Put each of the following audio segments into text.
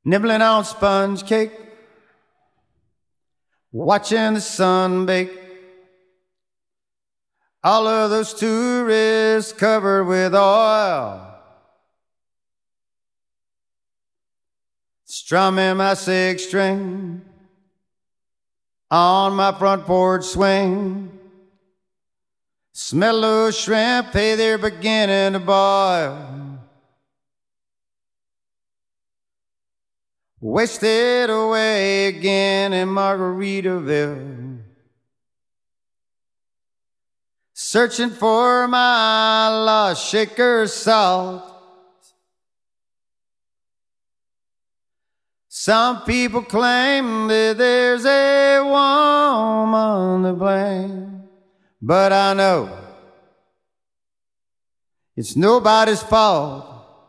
nibbling on sponge cake, watching the sun bake. All of those tourists covered with oil, strumming my six string on my front porch swing. Smell those shrimp, hey, they're beginning to boil. Wasted away again in Margaritaville, searching for my lost shaker salt. Some people claim that there's a woman to blame, but I know it's nobody's fault.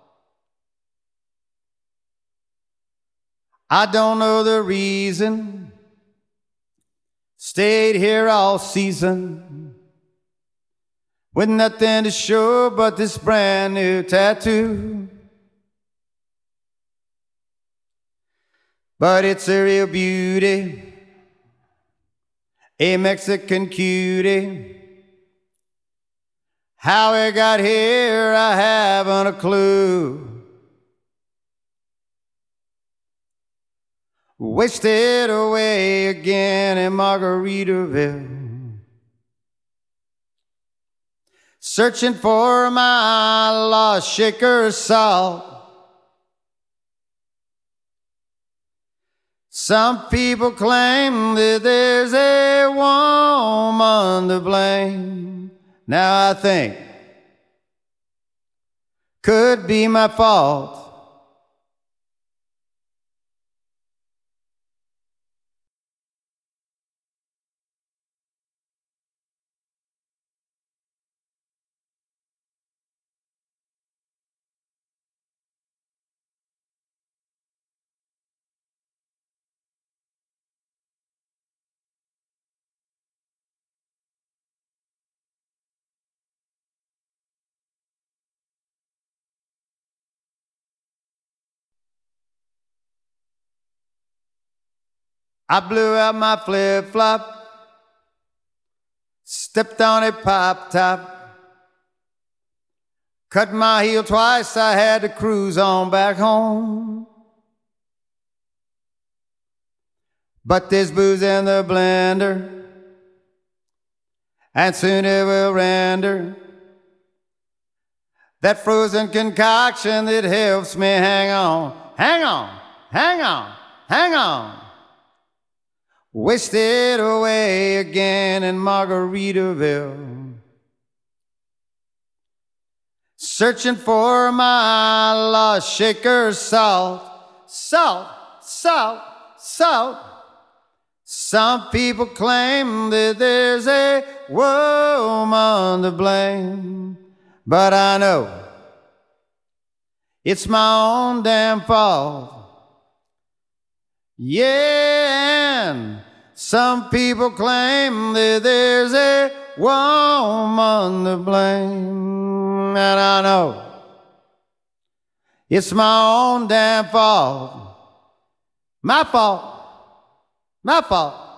I don't know the reason, stayed here all season with nothing to show but this brand new tattoo. But it's a real beauty, a Mexican cutie. How it got here, I haven't a clue. Wasted away again in Margaritaville, searching for my lost shaker salt. Some people claim that there's a woman to blame. Now I think could be my fault. I blew out my flip-flop, stepped on a pop-top, cut my heel twice, I had to cruise on back home. But there's booze in the blender, and soon it will render that frozen concoction that helps me hang on, hang on, hang on, hang on. Wasted away again in Margaritaville, searching for my lost shaker salt. Salt, salt, salt. Some people claim that there's a woman to blame, but I know it's my own damn fault. Yeah, and some people claim that there's a woman to blame, and I know it's my own damn fault. My fault. My fault.